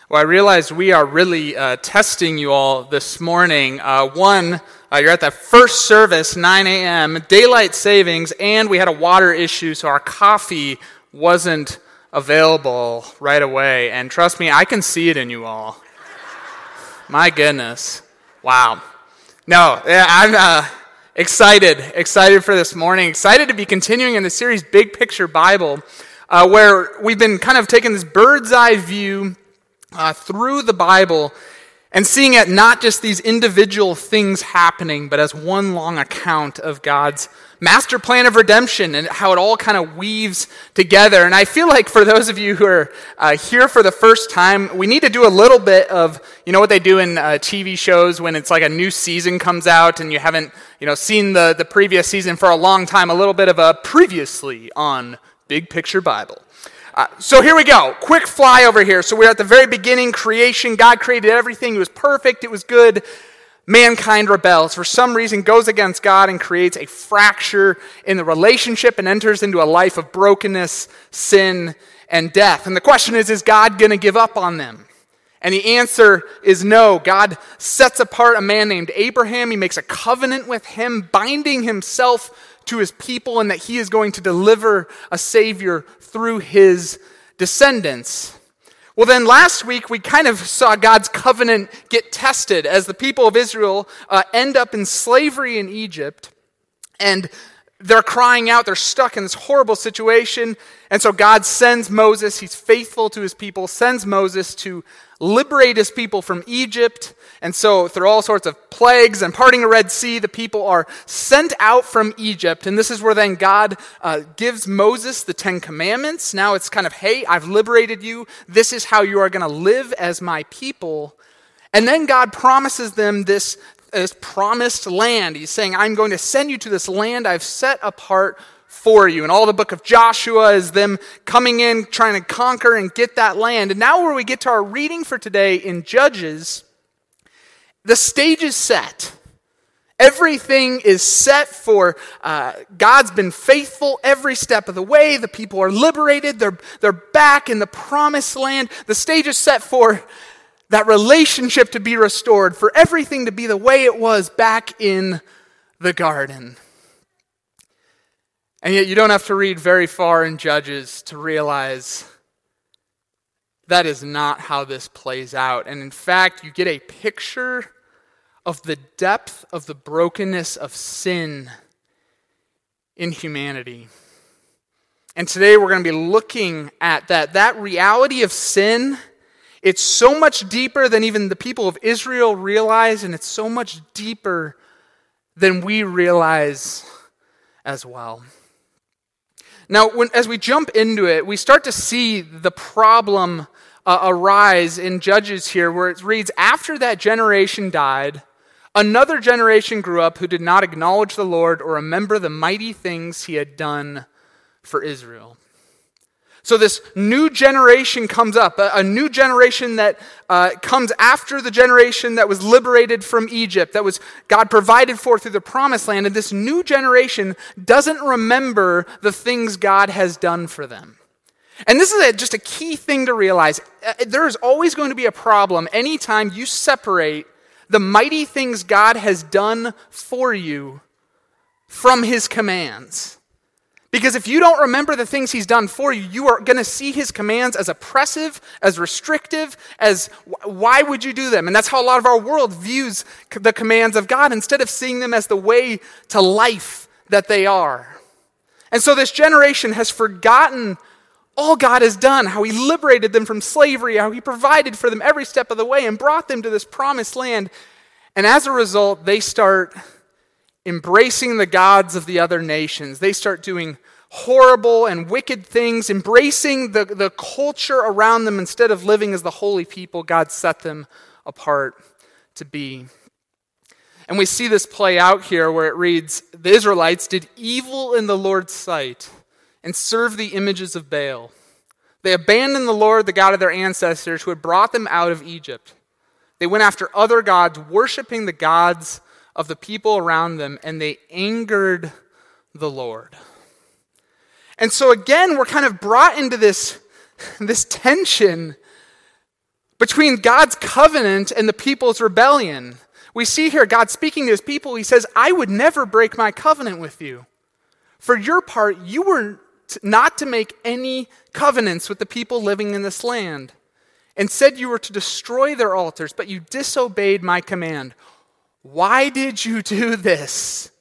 Well, I realize we are really testing you all this morning. You're at that first service, 9 a.m., daylight savings, and we had a water issue, so our coffee wasn't available right away. And trust me, I can see it in you all. My goodness. Wow. No, I'm excited for this morning, excited to be continuing in the series Big Picture Bible, where we've been kind of taking this bird's eye view through the Bible and seeing it not just these individual things happening, but as one long account of God's master plan of redemption and how it all kind of weaves together. And I feel like for those of you who are here for the first time, we need to do a little bit of, you know what they do in TV shows when it's like a new season comes out and you haven't, seen the previous season for a long time, a little bit of a previously on Big Picture Bible. So here we go. Quick fly over here. So we're at the very beginning, creation. God created everything. It was perfect. It was good. Mankind rebels. For some reason, goes against God and creates a fracture in the relationship and enters into a life of brokenness, sin, and death. And the question is God going to give up on them? And the answer is no. God sets apart a man named Abraham. He makes a covenant with him, binding himself to his people, and that he is going to deliver a Savior through his descendants. Well, then last week we kind of saw God's covenant get tested as the people of Israel end up in slavery in Egypt, and they're crying out, they're stuck in this horrible situation, and so God sends Moses, he's faithful to his people, sends Moses to liberate his people from Egypt. And so through all sorts of plagues and parting a Red Sea, the people are sent out from Egypt. And this is where then God gives Moses the Ten Commandments. Now it's kind of, hey, I've liberated you. This is how you are going to live as my people. And then God promises them this promised land. He's saying, I'm going to send you to this land I've set apart for you. And all the book of Joshua is them coming in, trying to conquer and get that land. And now where we get to our reading for today in Judges, the stage is set. Everything is set for God's been faithful every step of the way. The people are liberated. They're back in the promised land. The stage is set for that relationship to be restored, for everything to be the way it was back in the garden. And yet you don't have to read very far in Judges to realize that is not how this plays out. And in fact, you get a picture of the depth of the brokenness of sin in humanity. And today we're going to be looking at that reality of sin. It's so much deeper than even the people of Israel realize, and it's so much deeper than we realize as well. Now, as we jump into it, we start to see the problem arise in Judges here, where it reads, after that generation died, another generation grew up who did not acknowledge the Lord or remember the mighty things he had done for Israel. So this new generation comes up, a new generation that comes after the generation that was liberated from Egypt, that was God provided for through the promised land, and this new generation doesn't remember the things God has done for them. And this is just a key thing to realize. There is always going to be a problem anytime you separate the mighty things God has done for you from his commands. Because if you don't remember the things he's done for you, you are going to see his commands as oppressive, as restrictive, as why would you do them? And that's how a lot of our world views the commands of God, instead of seeing them as the way to life that they are. And so this generation has forgotten all God has done, how he liberated them from slavery, how he provided for them every step of the way and brought them to this promised land. And as a result, they start embracing the gods of the other nations. They start doing horrible and wicked things, embracing the culture around them instead of living as the holy people God set them apart to be. And we see this play out here where it reads, the Israelites did evil in the Lord's sight and served the images of Baal. They abandoned the Lord, the God of their ancestors, who had brought them out of Egypt. They went after other gods, worshiping the gods of the people around them, and they angered the Lord. And so again, we're kind of brought into this tension between God's covenant and the people's rebellion. We see here God speaking to his people. He says, I would never break my covenant with you. For your part, you were not to make any covenants with the people living in this land. Instead, you were to destroy their altars, but you disobeyed my command. Why did you do this?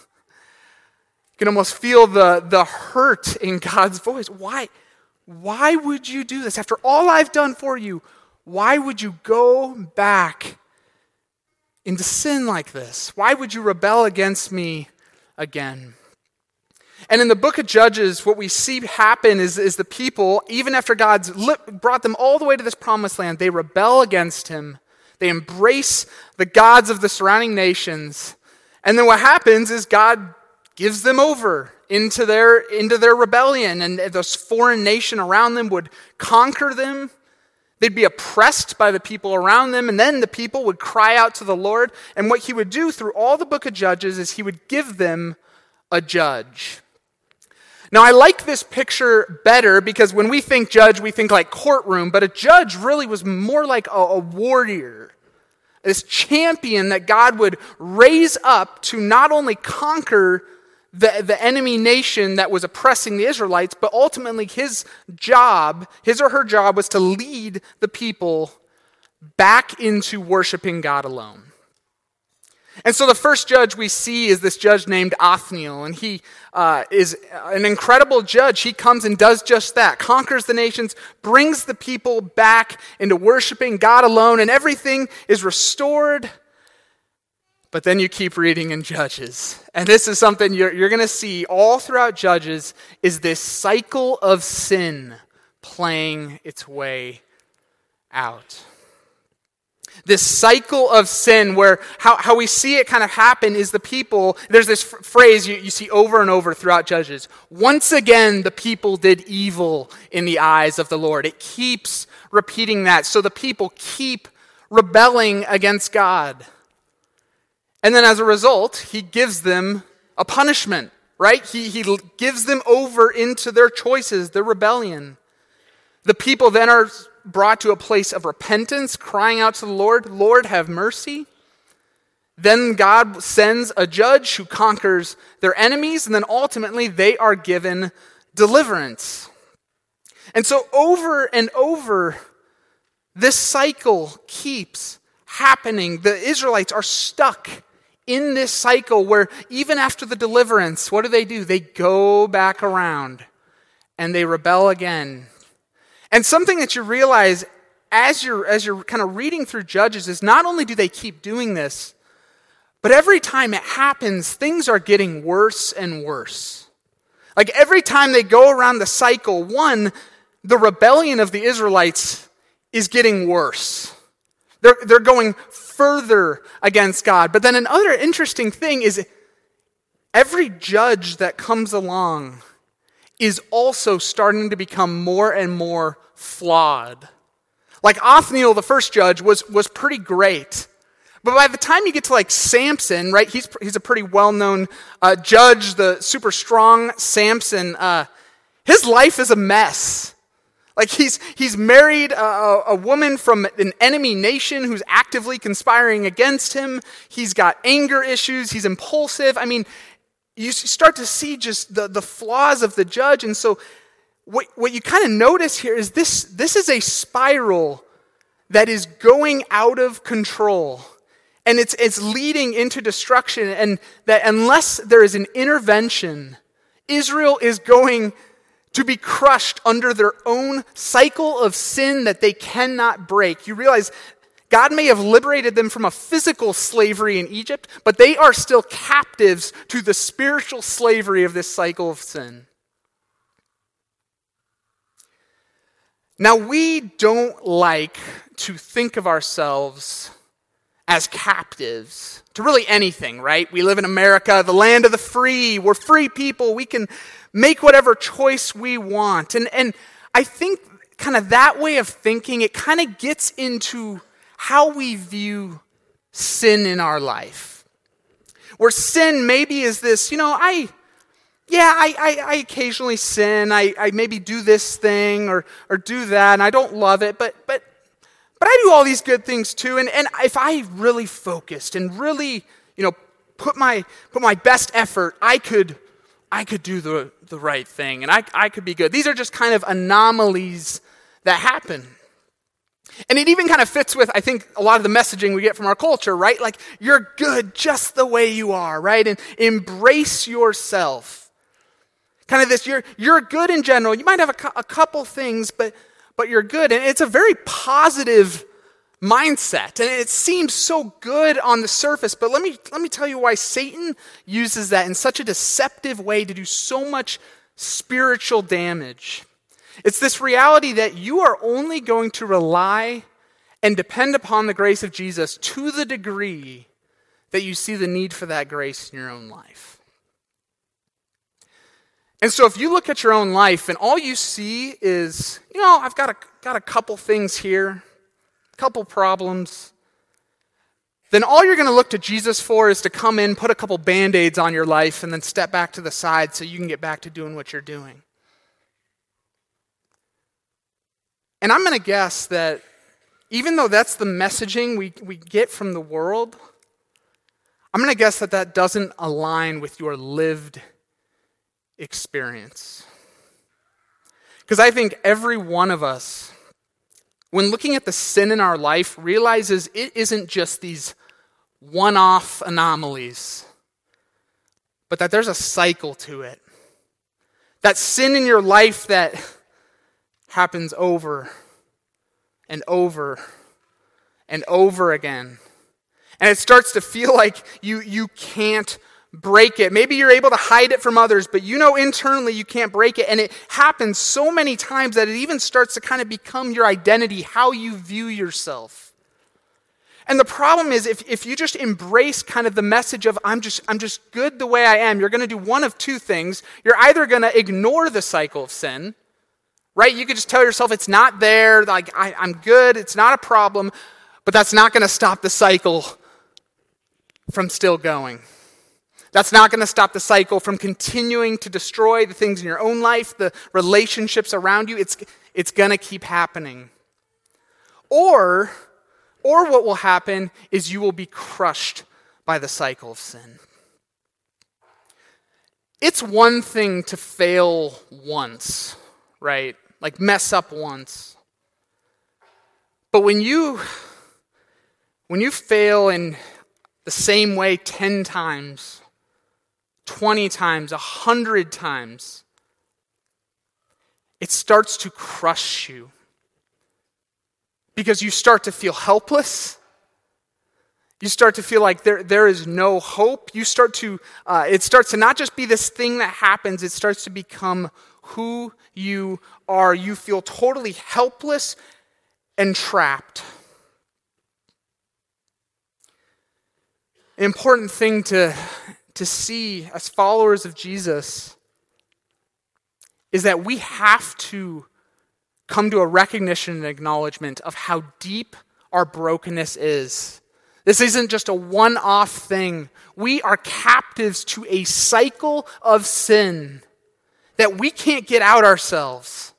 You can almost feel the hurt in God's voice. Why would you do this? After all I've done for you, why would you go back into sin like this? Why would you rebel against me again? And in the book of Judges, what we see happen is the people, even after God's brought them all the way to this promised land, they rebel against him. They embrace the gods of the surrounding nations. And then what happens is God gives them over into their rebellion. And this foreign nation around them would conquer them. They'd be oppressed by the people around them. And then the people would cry out to the Lord. And what he would do through all the book of Judges is he would give them a judge. Now, I like this picture better because when we think judge, we think like courtroom, but a judge really was more like a warrior, this champion that God would raise up to not only conquer the enemy nation that was oppressing the Israelites, but ultimately his or her job was to lead the people back into worshiping God alone. And so the first judge we see is this judge named Othniel, and he is an incredible judge. He comes and does just that, conquers the nations, brings the people back into worshiping God alone, and everything is restored. But then you keep reading in Judges, and this is something you're going to see all throughout Judges, is this cycle of sin playing its way out. This cycle of sin where how we see it kind of happen is the people, there's this phrase you see over and over throughout Judges. Once again, the people did evil in the eyes of the Lord. It keeps repeating that. So the people keep rebelling against God. And then as a result, he gives them a punishment, right? He gives them over into their choices, their rebellion. The people then are brought to a place of repentance, crying out to the Lord, Lord, have mercy. Then God sends a judge who conquers their enemies, and then ultimately they are given deliverance. And so over and over, this cycle keeps happening. The Israelites are stuck in this cycle where even after the deliverance, what do? They go back around and they rebel again. And something that you realize as you're kind of reading through Judges is not only do they keep doing this, but every time it happens, things are getting worse and worse. Like every time they go around the cycle, the rebellion of the Israelites is getting worse. They're going further against God. But then another interesting thing is every judge that comes along is also starting to become more and more flawed. Like Othniel, the first judge, was pretty great. But by the time you get to like Samson, right, he's a pretty well-known judge, the super strong Samson, his life is a mess. Like he's married a woman from an enemy nation who's actively conspiring against him. He's got anger issues. He's impulsive. I mean, you start to see just the flaws of the judge. And so what you kind of notice here is this is a spiral that is going out of control. And it's leading into destruction. And that unless there is an intervention, Israel is going to be crushed under their own cycle of sin that they cannot break. You realize God may have liberated them from a physical slavery in Egypt, but they are still captives to the spiritual slavery of this cycle of sin. Now, we don't like to think of ourselves as captives to really anything, right? We live in America, the land of the free. We're free people. We can make whatever choice we want. And I think kind of that way of thinking, it kind of gets into how we view sin in our life. Where sin maybe is this, I occasionally sin. I maybe do this thing or do that, and I don't love it, but But I do all these good things too. And if I really focused and really, put my best effort, I could do the right thing, and I could be good. These are just kind of anomalies that happen. And it even kind of fits with, I think, a lot of the messaging we get from our culture, right? Like, you're good just the way you are, right? And embrace yourself. Kind of this, you're good in general. You might have a couple things, but you're good. And it's a very positive mindset. And it seems so good on the surface, but let me tell you why Satan uses that in such a deceptive way to do so much spiritual damage. It's this reality that you are only going to rely and depend upon the grace of Jesus to the degree that you see the need for that grace in your own life. And so if you look at your own life and all you see is, I've got a couple things here, a couple problems, then all you're going to look to Jesus for is to come in, put a couple Band-Aids on your life, and then step back to the side so you can get back to doing what you're doing. And I'm going to guess that even though that's the messaging we get from the world, I'm going to guess that doesn't align with your lived experience. Because I think every one of us, when looking at the sin in our life, realizes it isn't just these one-off anomalies, but that there's a cycle to it. That sin in your life that happens over and over and over again. And it starts to feel like you can't break it. Maybe you're able to hide it from others, but internally you can't break it. And it happens so many times that it even starts to kind of become your identity, how you view yourself. And the problem is if you just embrace kind of the message of I'm just good the way I am, you're going to do one of two things. You're either going to ignore the cycle of sin, right? You could just tell yourself it's not there, like I'm good, it's not a problem, but that's not going to stop the cycle from still going. That's not going to stop the cycle from continuing to destroy the things in your own life, the relationships around you. It's going to keep happening. Or what will happen is you will be crushed by the cycle of sin. It's one thing to fail once, right? Like mess up once. But when you fail in the same way 10 times, 20 times, 100 times, it starts to crush you. Because you start to feel helpless. You start to feel like there is no hope. It starts to not just be this thing that happens, it starts to become who you are. You feel totally helpless and trapped. An important thing to see as followers of Jesus is that we have to come to a recognition and acknowledgement of how deep our brokenness is. This isn't just a one-off thing. We are captives to a cycle of sin that we can't get out ourselves.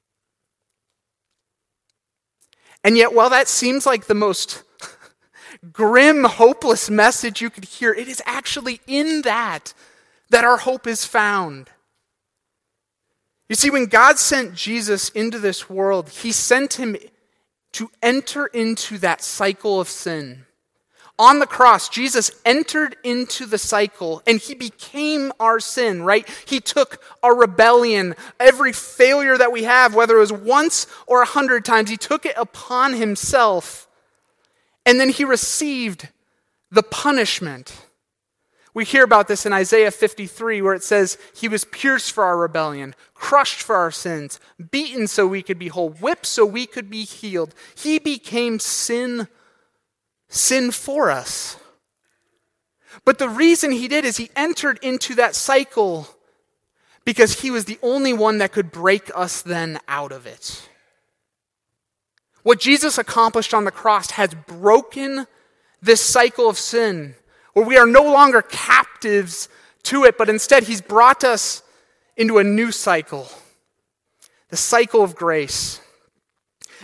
And yet, while that seems like the most grim, hopeless message you could hear, it is actually in that our hope is found. You see, when God sent Jesus into this world, he sent him to enter into that cycle of sin. On the cross, Jesus entered into the cycle and he became our sin, right? He took our rebellion, every failure that we have, whether it was once or 100 times, he took it upon himself. And then he received the punishment. We hear about this in Isaiah 53 where it says, he was pierced for our rebellion, crushed for our sins, beaten so we could be whole, whipped so we could be healed. He became sin for us. But the reason he did is he entered into that cycle because he was the only one that could break us then out of it. What Jesus accomplished on the cross has broken this cycle of sin, where we are no longer captives to it, but instead he's brought us into a new cycle, the cycle of grace.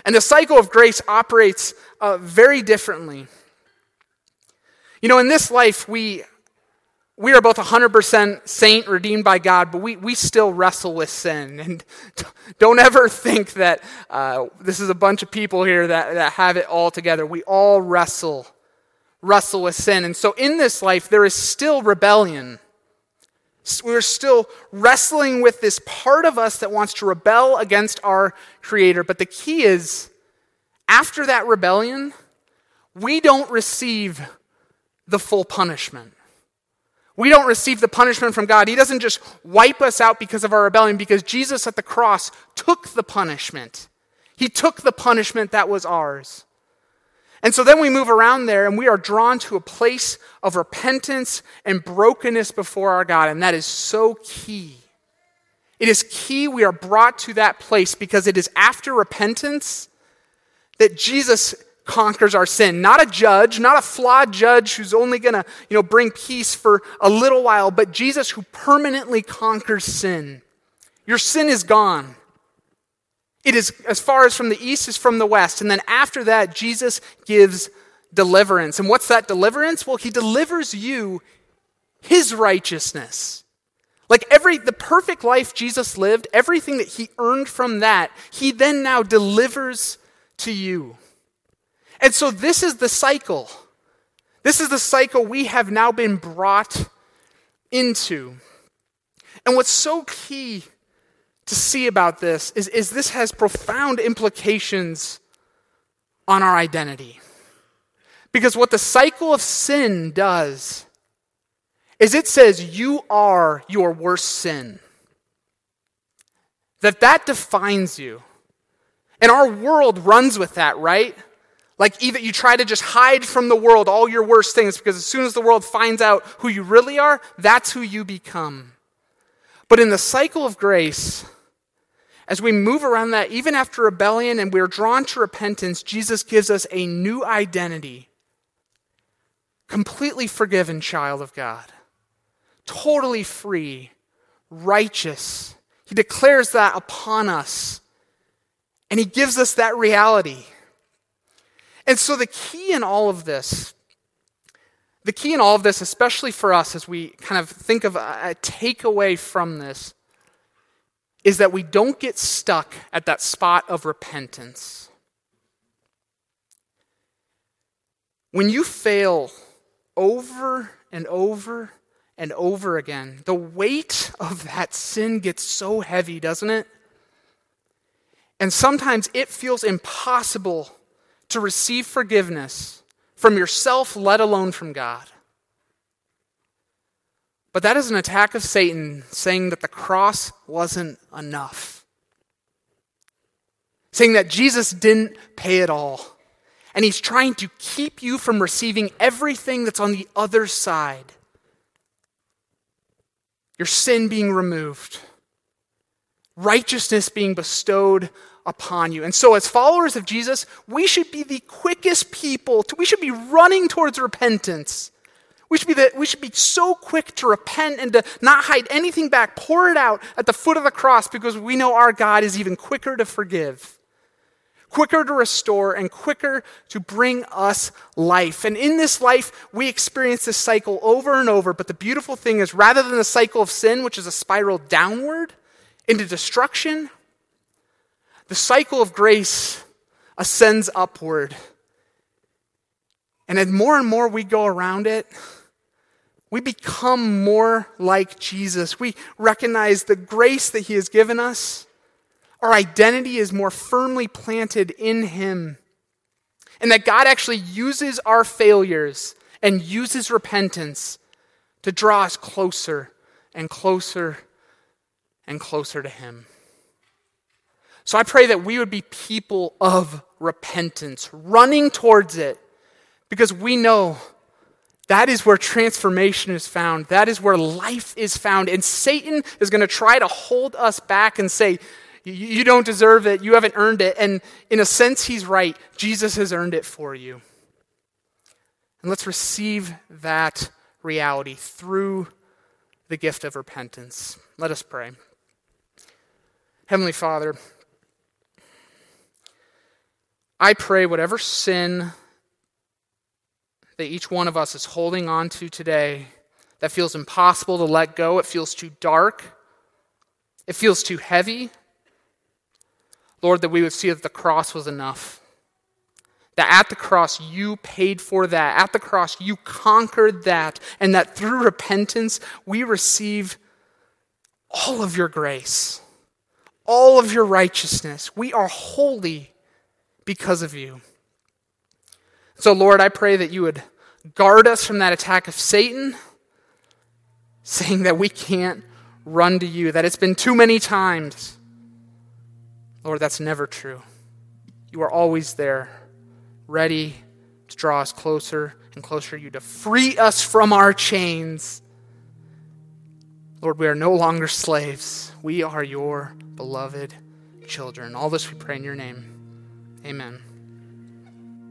And the cycle of grace operates very differently. You know, in this life, we are both 100% saint, redeemed by God, but we still wrestle with sin. And don't ever think that this is a bunch of people here that have it all together. We all wrestle with sin. And so in this life, there is still rebellion. We're still wrestling with this part of us that wants to rebel against our Creator. But the key is, after that rebellion, we don't receive the full punishment. We don't receive the punishment from God. He doesn't just wipe us out because of our rebellion, because Jesus at the cross took the punishment. He took the punishment that was ours. And so then we move around there and we are drawn to a place of repentance and brokenness before our God. And that is so key. It is key we are brought to that place because it is after repentance that Jesus conquers our sin. Not a judge, not a flawed judge who's only going to, bring peace for a little while, but Jesus who permanently conquers sin. Your sin is gone. It is as far as from the east as from the west. And then after that, Jesus gives deliverance. And what's that deliverance? Well, he delivers you his righteousness. Like the perfect life Jesus lived, everything that he earned from that, he then now delivers to you. And so this is the cycle. This is the cycle we have now been brought into. And what's so key to see about this is this has profound implications on our identity. Because what the cycle of sin does is it says you are your worst sin. That defines you. And our world runs with that, right? Like either you try to just hide from the world all your worst things because as soon as the world finds out who you really are, that's who you become. But in the cycle of grace, as we move around that, even after rebellion and we're drawn to repentance, Jesus gives us a new identity. Completely forgiven child of God. Totally free, righteous. He declares that upon us. And he gives us that reality. And so the key in all of this, especially for us as we kind of think of a takeaway from this, is that we don't get stuck at that spot of repentance. When you fail over and over and over again, the weight of that sin gets so heavy, doesn't it? And sometimes it feels impossible to receive forgiveness from yourself, let alone from God. But that is an attack of Satan saying that the cross wasn't enough. Saying that Jesus didn't pay it all. And he's trying to keep you from receiving everything that's on the other side. Your sin being removed. Righteousness being bestowed upon you. And so as followers of Jesus, we should be the quickest people. We should be running towards repentance. We should be so quick to repent and to not hide anything back. Pour it out at the foot of the cross because we know our God is even quicker to forgive. Quicker to restore and quicker to bring us life. And in this life, we experience this cycle over and over. But the beautiful thing is rather than the cycle of sin, which is a spiral downward into destruction, the cycle of grace ascends upward. And as more and more we go around it, we become more like Jesus. We recognize the grace that he has given us. Our identity is more firmly planted in him. And that God actually uses our failures and uses repentance to draw us closer and closer and closer to him. So I pray that we would be people of repentance, running towards it, because we know that is where transformation is found. That is where life is found. And Satan is going to try to hold us back and say, you don't deserve it. You haven't earned it. And in a sense, he's right. Jesus has earned it for you. And let's receive that reality through the gift of repentance. Let us pray. Heavenly Father, I pray whatever sin that each one of us is holding on to today that feels impossible to let go, it feels too dark, it feels too heavy, Lord, that we would see that the cross was enough. That at the cross you paid for that. At the cross you conquered that. And that through repentance we receive all of your grace, all of your righteousness. We are holy because of you. So Lord, I pray that you would guard us from that attack of Satan, saying that we can't run to you, that it's been too many times. Lord, that's never true. You are always there, ready to draw us closer and closer to you, to free us from our chains. Lord, we are no longer slaves. We are your beloved children. All this we pray in your name. Amen.